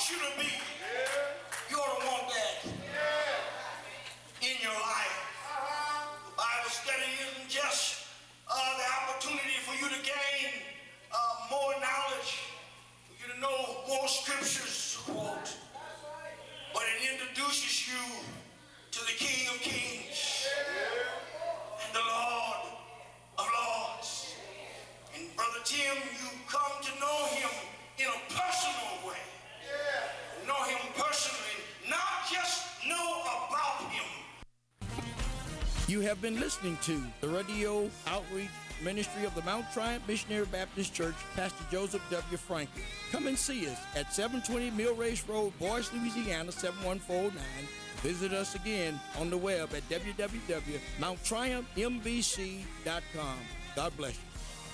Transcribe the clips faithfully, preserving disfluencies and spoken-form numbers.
wants you to be. You ought to want that in your life. Bible study isn't just uh, the opportunity for you to gain uh, more knowledge, for you to know more scriptures to quote, but it introduces you to the King of Kings and the Lord of Lords. And Brother Tim, you come to know him in a personal way. Know him personally, not just know about him. You have been listening to the radio outreach ministry of the Mount Triumph Missionary Baptist Church, Pastor Joseph W. Franklin. Come and see us at seven twenty Mill Race Road, Boyce, Louisiana, seven one four nine. Visit us again on the web at w w w dot mount triumph m b c dot com. God bless you.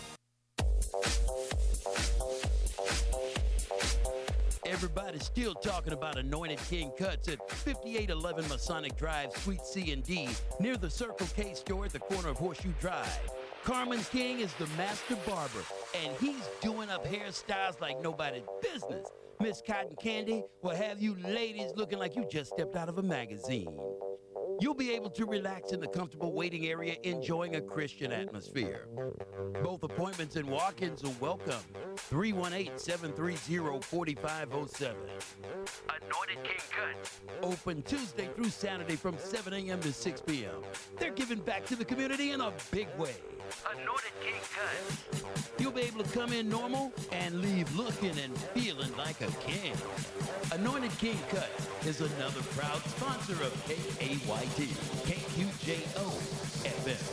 Everybody's still talking about Anointed King Cuts at fifty-eight eleven Masonic Drive, Suite C and D, near the Circle K store at the corner of Horseshoe Drive. Carmen King is the master barber, and he's doing up hairstyles like nobody's business. Miss Cotton Candy will have you ladies looking like you just stepped out of a magazine. You'll be able to relax in the comfortable waiting area, enjoying a Christian atmosphere. Both appointments and walk-ins are welcome. three one eight, seven three zero, four five zero seven. Anointed King Cuts. Open Tuesday through Saturday from seven a.m. to six p.m. They're giving back to the community in a big way. Anointed King Cuts. You'll be able to come in normal and leave looking and feeling like a king. Anointed King Cuts is another proud sponsor of K A Y T, K Q J O F M.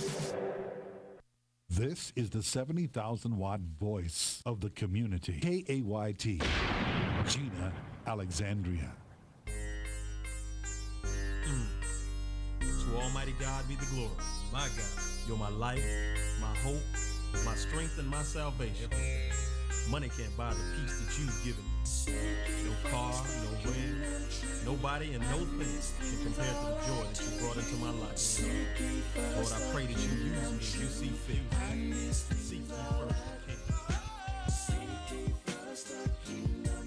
This is the seventy thousand watt voice of the community. K A Y T, Gina Alexandria. Mm. To Almighty God be the glory. My God, you're my life, my hope, my strength, and my salvation. Money can't buy the peace that you've given me. No car, no ring, nobody and no thing can compare to the joy that you brought into my life. Lord, I pray that you use me as you see fit. Seek ye first the kingdom.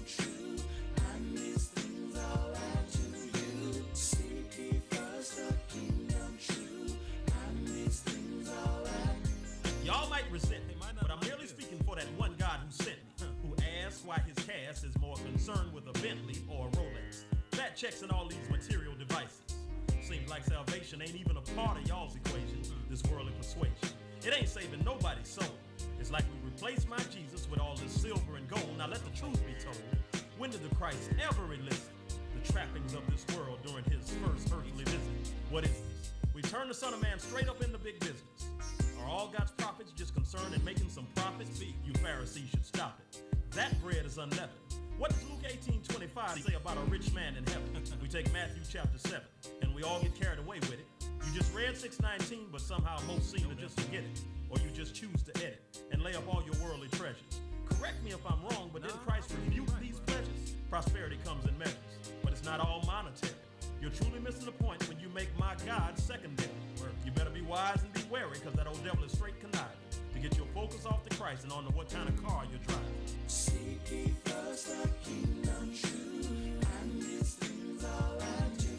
Y'all might resent me, but I'm merely speaking for that one God who sent me, who asked why his cast is more concerned with a Bentley or a Rolex. Fat checks and all these material devices. Seems like salvation ain't even a part of y'all's equation, this worldly persuasion. It ain't saving nobody's soul. It's like we replaced my Jesus with all this silver and gold. Now let the truth be told. When did the Christ ever elicit the trappings of this world during his first earthly visit? What is this? We turn the Son of Man straight up into big business. Are all God's prophets just concerned in making some profits? You Pharisees should stop it. That bread is unleavened. What does Luke eighteen twenty-five say about a rich man in heaven? We take Matthew chapter seven, and we all get carried away with it. You just read six nineteen, but somehow most seem to just forget it. Or you just choose to edit and lay up all your worldly treasures. Correct me if I'm wrong, but didn't Christ rebuke these pleasures? Prosperity comes in measures, but it's not all monetary. You're truly missing the point when you make my God secondary. You better be wise and be wary, because that old devil is straight conniving to get your focus off the Christ and onto what kind of car you're driving. Seek ye first the kingdom true, and these things are added to you.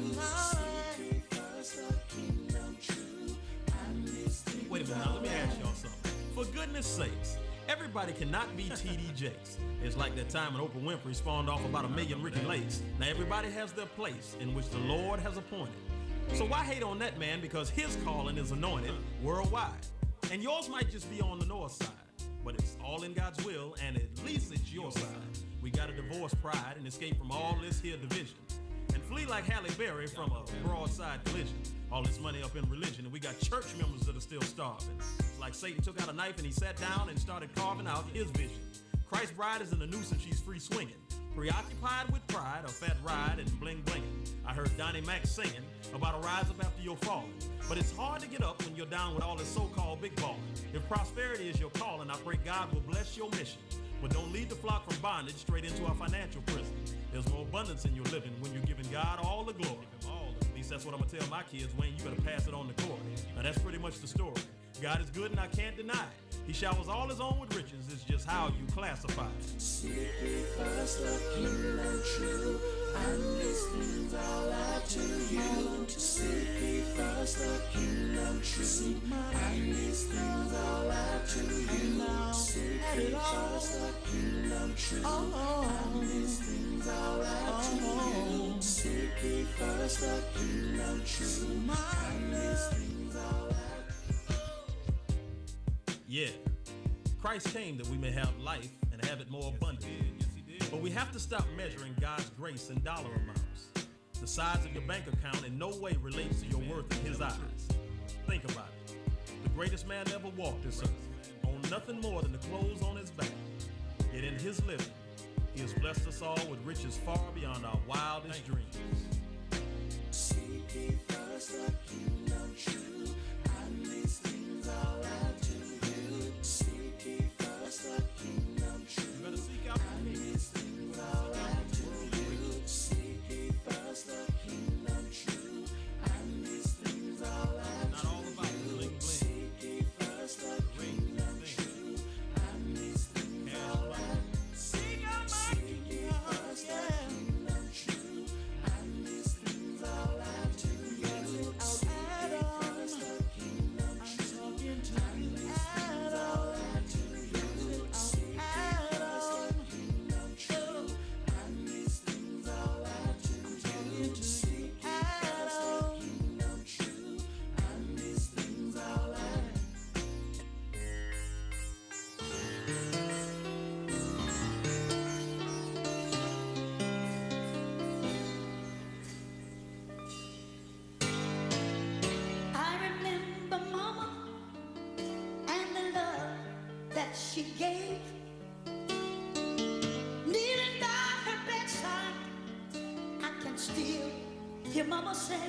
Seek ye first the kingdom true, and these things. Wait a minute, now let me ask y'all something. For goodness sakes, everybody cannot be T D Jakes. It's like that time when Oprah Winfrey spawned off about a million Ricky Lakes. Now everybody has their place in which the Lord has appointed. So why hate on that man, because his calling is anointed worldwide. And yours might just be on the north side, but it's all in God's will, and at least it's your side. We gotta divorce pride and escape from all this here division, and flee like Halle Berry from a broadside collision. All this money up in religion, and we got church members that are still starving. It's like Satan took out a knife and he sat down and started carving out his vision. Christ's bride is in a noose and she's free swinging, preoccupied with pride, a fat ride and bling blinging. I heard Donnie Mac singing about a rise up after you're falling. But it's hard to get up when you're down with all this so-called big balling. If prosperity is your calling, I pray God will bless your mission. But don't lead the flock from bondage straight into our financial prison. There's more abundance in your living when you're giving God all the glory. At least that's what I'm gonna tell my kids. Wayne, you better pass it on the court. Now that's pretty much the story. God is good and I can't deny it. He showers all his own with riches. It's just how you classify it. Seek ye first the kingdom true, and these things I'll add to you. Seek ye first the kingdom true, and these things I'll add to you. Seek ye first the kingdom true, and these things I'll add to you. Seek ye first the kingdom true, and these things I'll add. Yeah, Christ came that we may have life and have it more abundantly. But we have to stop measuring God's grace in dollar amounts. The size of your bank account in no way relates to your worth in his eyes. Think about it. The greatest man ever walked this earth owned nothing more than the clothes on his back. Yet in his living, he has blessed us all with riches far beyond our wildest dreams. Seek ye first the kingdom true, and these things I'll add to you. Seek ye first the kingdom true, You better seek out the and king. these things I'll add to you. Seek ye first the kingdom true, and these things I'll add Not to all about you. bling bling. Seek ye first the kingdom true, and these things I'll add. Seek ye first the kingdom true, and these things I'll add to you. Seek ye first the kingdom true, and these things I'll add to you. Seek ye first the kingdom true, and these things I'll add to you. Seek ye first the kingdom true, and these things I'll add. I remember Mama and the love that she gave. Kneeling by her bedside, I can still hear Mama say,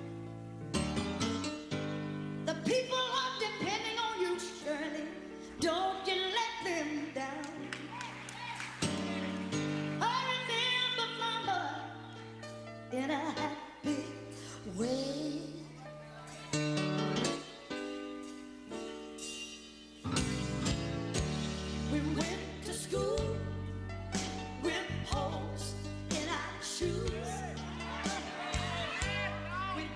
"The people are depending on you, Shirley. Don't you let them down." I remember Mama in a happy way. We went to school with holes in our shoes. We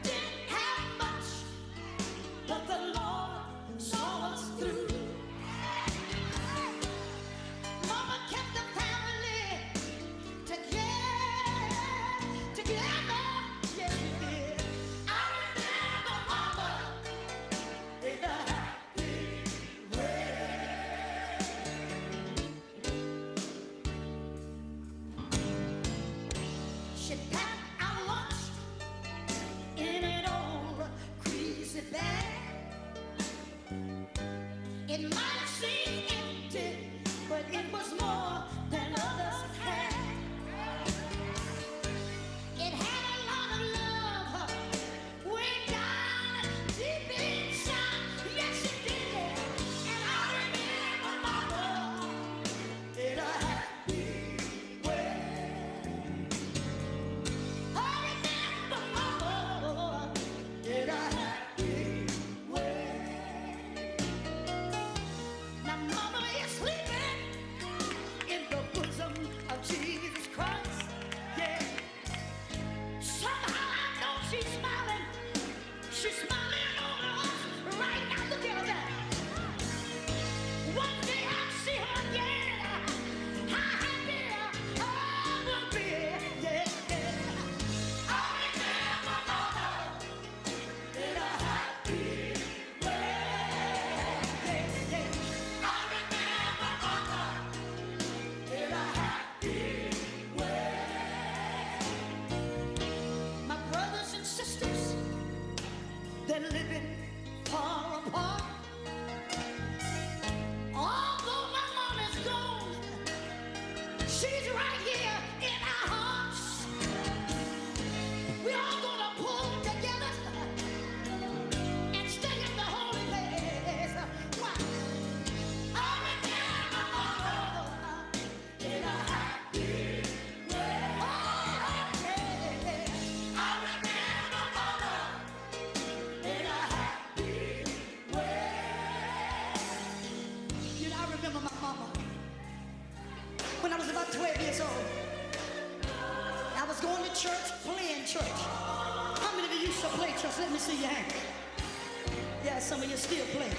about twelve years old. I was going to church, playing church. How many of you used to play church? Let me see your hand. Yeah, some of you still play.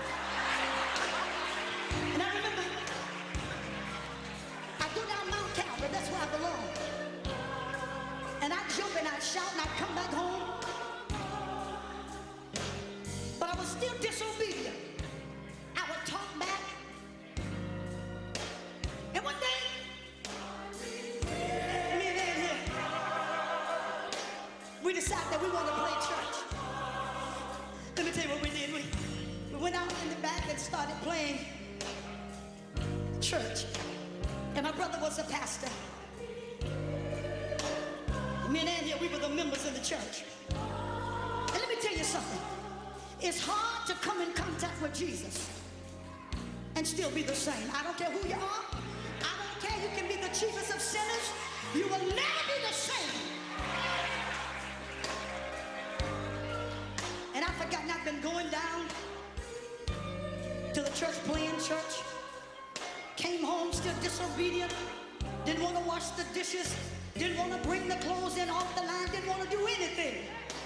And I remember, I go down Mount Calvary, that's where I belong. And I jump and I shout and I come back home. But I was still disobedient. I would talk back. And one day, me and Ann here, we decided that we wanted to play church. Let me tell you what we did. We, we went out in the back and started playing church. And my brother was a pastor. Me and Ann here, we were the members in the church. And let me tell you something. It's hard to come in contact with Jesus and still be the same. I don't care who you are. I don't care. You can be the chiefest of sinners. You will never be the same. And I've forgotten I've been going down to the church, playing church. Came home still disobedient. Didn't want to wash the dishes. Didn't want to bring the clothes in off the line. Didn't want to do anything.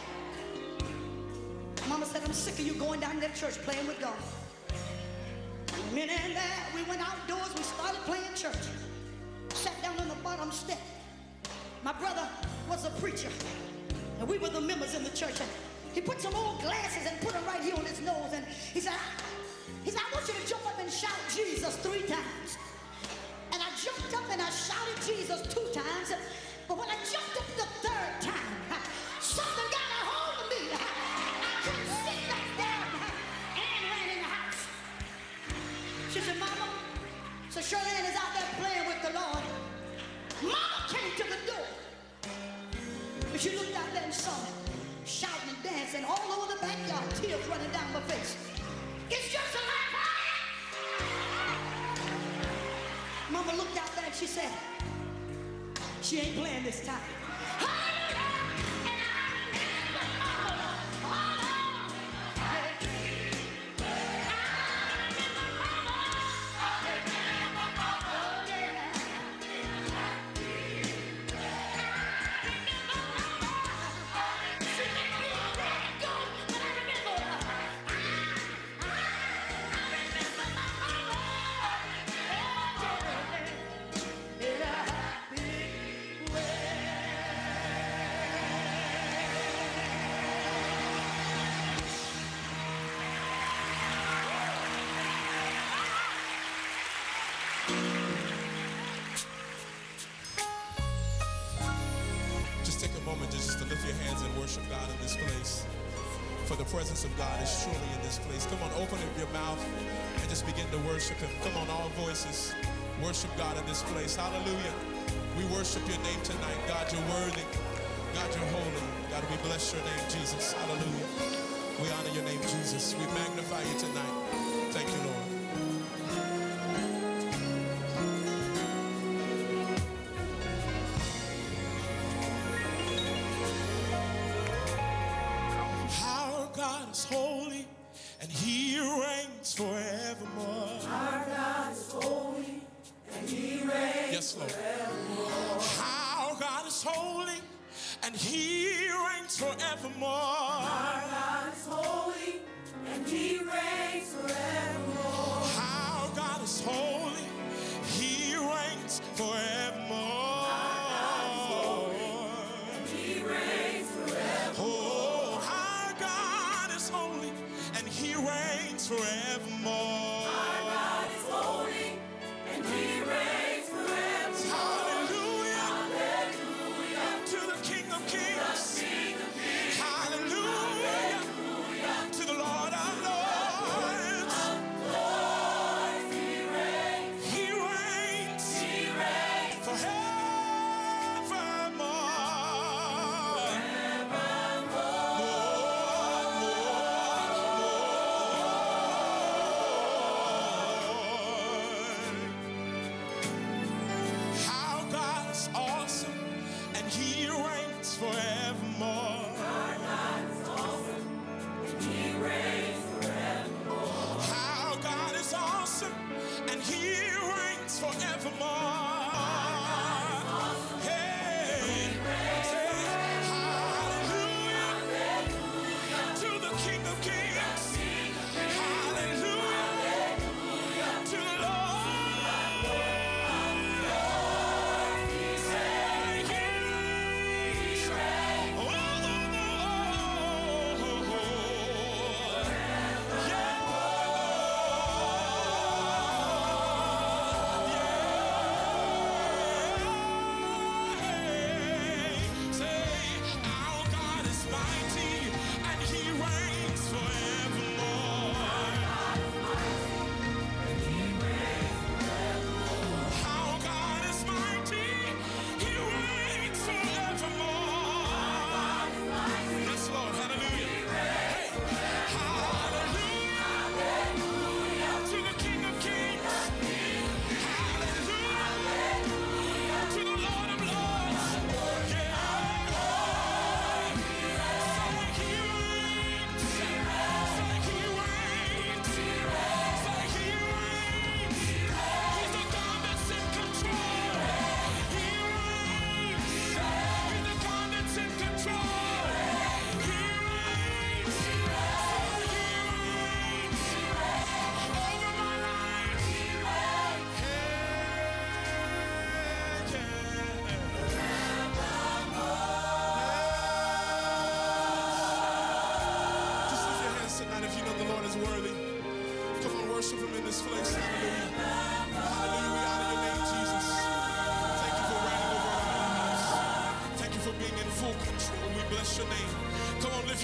Mama said, I'm sick of you going down to that church playing with God. Me and Ann there, we went outdoors. We started playing church. Sat down on the bottom step. My brother was a preacher. And we were the members in the church. And he put some old glasses and put them right here on his nose. And he said, he said, I want you to jump up and shout Jesus three times. And I jumped up and I shouted Jesus two times. But when I jumped up the third time, something got a hold of me. I couldn't sit back down. Ann ran in the house. She said, Mama, so Shirley is out there playing with the Lord. Mama came to the door. But she looked out there and saw me shouting and dancing all over the backyard, tears running down my face. It's just a laugh. Mama looked out there and she said, she ain't playing this time. Just to lift your hands and worship God in this place. For the presence of God is truly in this place. Come on, open up your mouth and just begin to worship Him. Come on, all voices. Worship God in this place. Hallelujah. We worship your name tonight. God, you're worthy. God, you're holy. God, we bless your name, Jesus. Hallelujah. We honor your name, Jesus. We magnify you tonight. Thank you, Lord. Holy, and He reigns forevermore. Our God is holy, and He reigns yes, Lord. forevermore. Our God is holy, and He reigns forevermore. Our God is holy, and He reigns forevermore. Our God is holy, He reigns forevermore. Forevermore. Our God is holy, and He reigns forevermore. Hallelujah. Hallelujah. To the King of Kings. The King of Kings. Hallelujah. Hallelujah. To the Lord our Lords.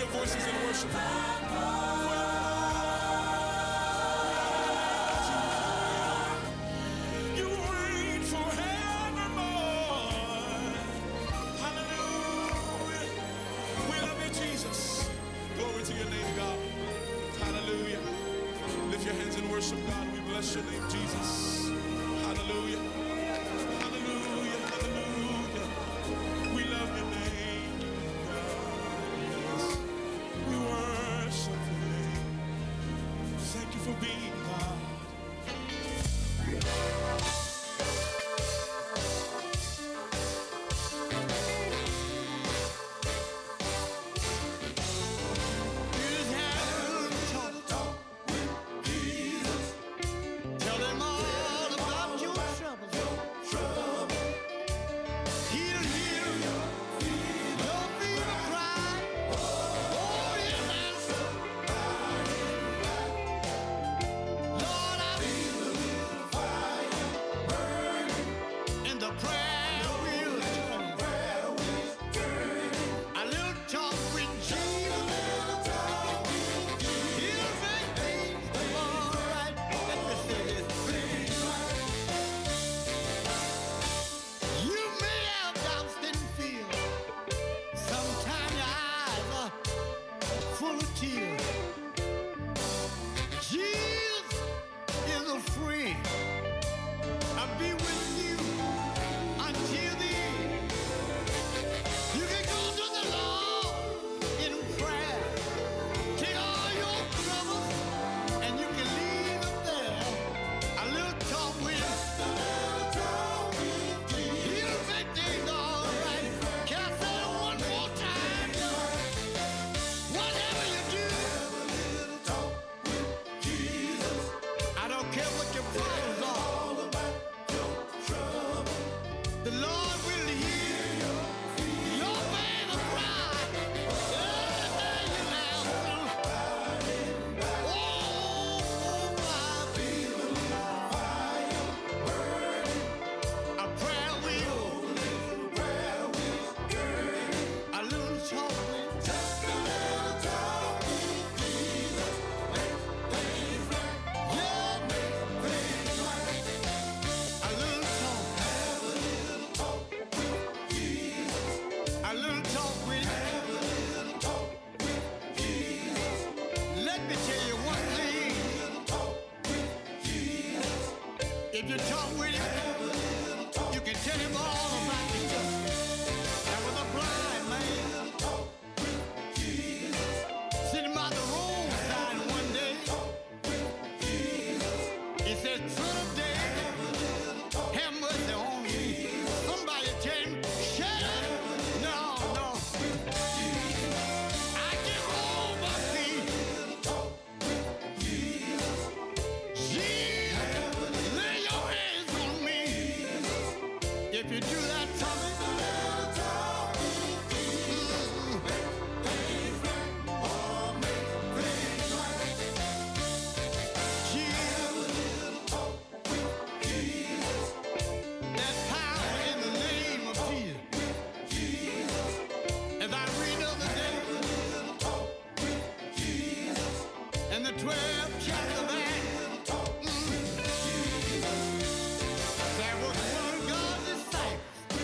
your voices and worship Him. You reign forevermore. Hallelujah. We love you, Jesus. Glory to your name, God. Hallelujah. Lift your hands and worship God. We bless your name, Jesus. Hallelujah. Hallelujah. Hallelujah. We love your name, God. Yes. We worship your name. Thank you for being God. Tell him all about your troubles. He'll heal your fever cry. Oh, he'll answer. Lord, I feel a little fire burning, and the prayer wheel turning. A little talk with Jesus. He'll make things all right. Let me say this. You may have doubts and fear. Sometimes your eyes are full of tears. Jesus is a friend. I'll be with you until the end. You can go to the Lord in prayer. Take all your troubles and you can leave them there. A little talk with him. He'll make things all right. Can I say it one more time? Whatever you do, I don't care what your problems are. The Lord will hear your baby cry. Everything you have to. Oh, I feel a little fire burning. A prayer wheel. A little talk with just a little talk with Jesus. Make things right. Yeah, make things right. A little talk. Have a little talk with Jesus. A little talk with. Have a little talk with Jesus. Let me tell you one thing. If you talk with him, you can tell him all about yourself. There was a blind man sitting by the roadside one day. He said, "Son of David, have mercy on me." Somebody tell him, "Shut up." No, no. I get on my feet. Jesus, lay your hands on me. If you do that, Tommy, there's power in the name of Jesus. As I read the other day, in the twelfth chapter of Acts, mm, there was one God's disciple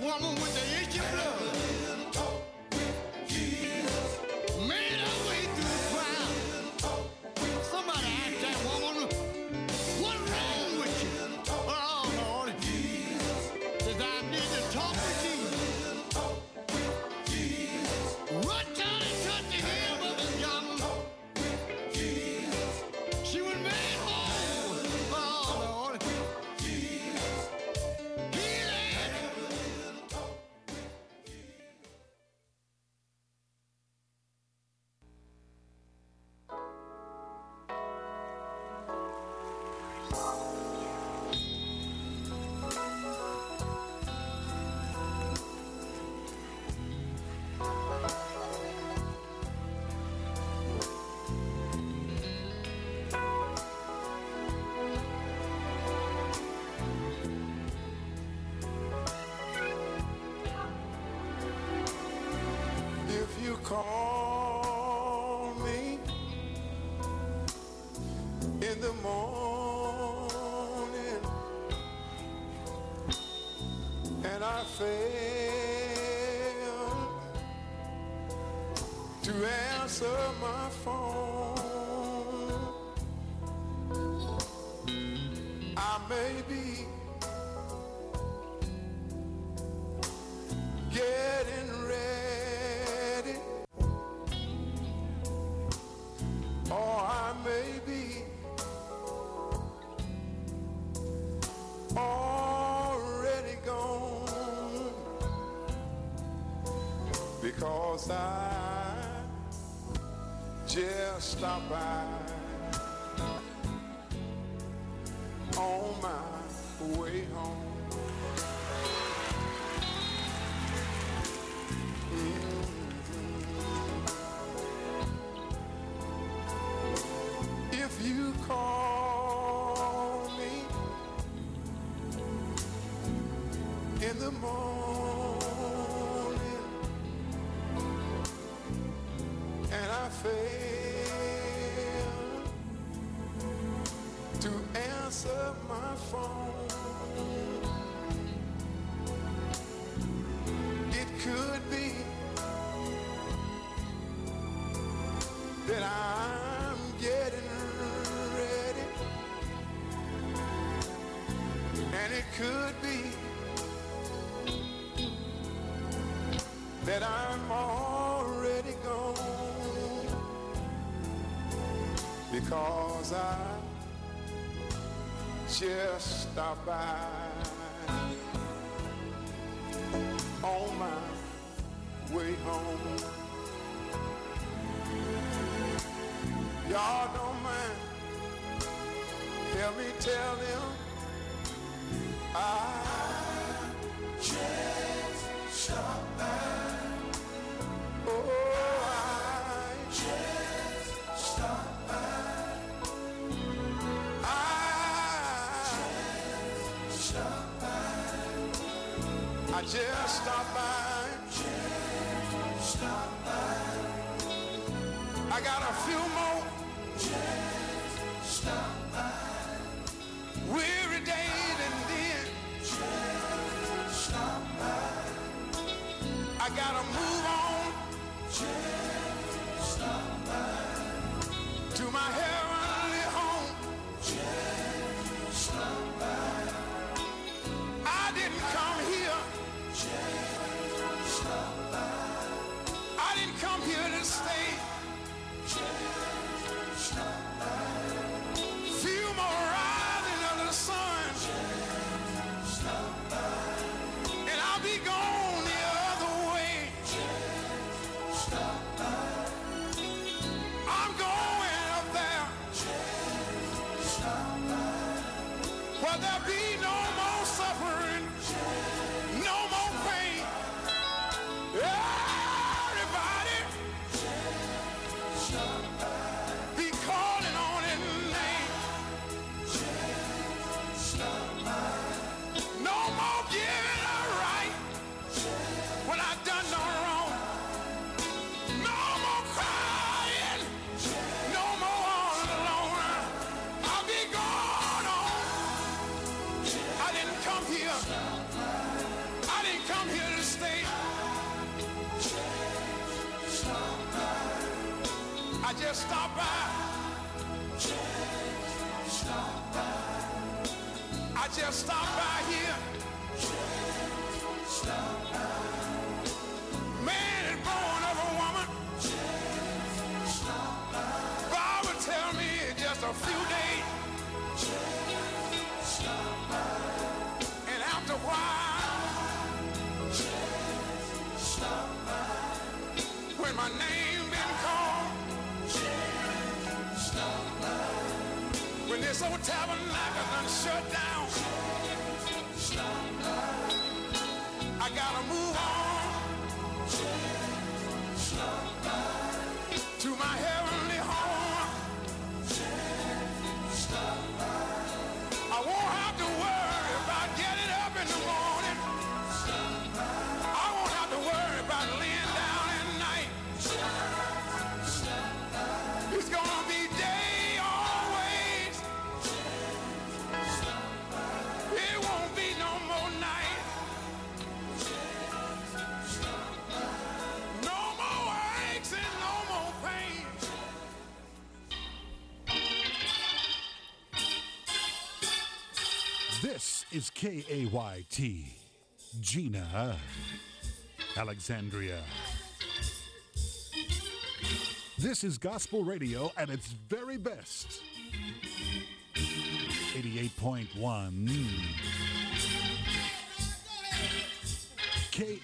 woman with the issue of blood made her way through the crowd. Somebody asked that woman, what's wrong with you? Oh, Lord. Says, I need to talk with Jesus. What kind of touch the hem of his garment? She was made whole. Oh, Lord. If you call me in the morning and I fail to answer my phone, I may be getting ready, or I may be already gone, because I just stopped by on my way home. If you call me in the morning and I fail to answer my phone, it could be that I'm getting ready, and it could be that I'm already gone, because I just stopped by on my way home. Y'all don't mind, help me tell them I just stopped by. Oh, I just stopped by. I just stopped by. I just stopped by. Just stopped by. I got a few more. Just stop by. Weary days and then just stop by. I gotta move on. Just stop by. To my heavenly home. Just stop by. I didn't come here. Just stop by. I didn't come here to stay. Few more rising of the sun, and I'll be gone the other way. I'm going up there where there'll be no more suffering, no more pain. Everybody be calling on his name. No more giving a right when I done no wrong. No more crying. No more all alone. I'll be gone on. I just stopped by. I just stopped by here. Man is born of a woman. Bible tell me it's just a few days. And after a while, when my name been called, when this old tabernacle done shut down, I gotta move on to my heavenly home. I won't have to worry about getting up in the morning. I won't have to worry about laying down at night. It's gonna be day always. It won't be no more night. No more aches and no more pain. This is K A Y T, Gina, Alexandria. This is gospel radio at its very best. eighty-eight point one K